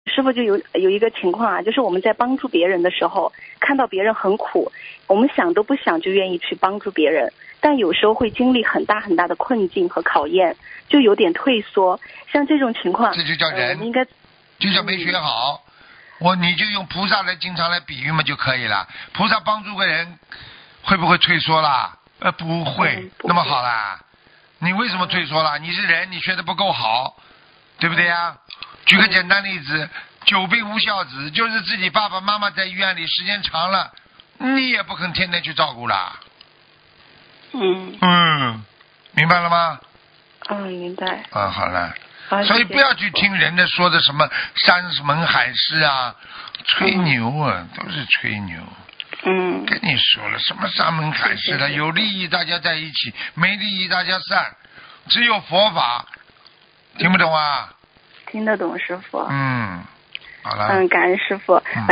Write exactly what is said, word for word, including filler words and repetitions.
师傅就有有一个情况啊，就是我们在帮助别人的时候，看到别人很苦，我们想都不想就愿意去帮助别人，但有时候会经历很大很大的困境和考验，就有点退缩。像这种情况， 这就叫人， 呃、我们应该就叫没学好。嗯、我你就用菩萨来经常来比喻嘛就可以了。菩萨帮助个人，会不会退缩啦？呃，不会。嗯、不会那么好啦，你为什么退缩啦？你是人，你学的不够好，对不对呀？举个简单例子，久病无孝子，就是自己爸爸妈妈在医院里时间长了，你也不肯天天去照顾啦。 嗯。 嗯，明白了吗？ 嗯，明白。 啊，好了。 好， 所以不要去听人家说的什么山盟海誓啊，吹牛啊，嗯、都是吹牛。 嗯。 跟你说了，什么山盟海誓的，有利益大家在一起，没利益大家散，只有佛法，听不懂啊？ 听得懂师傅。 嗯，好了。 嗯，感恩师傅。嗯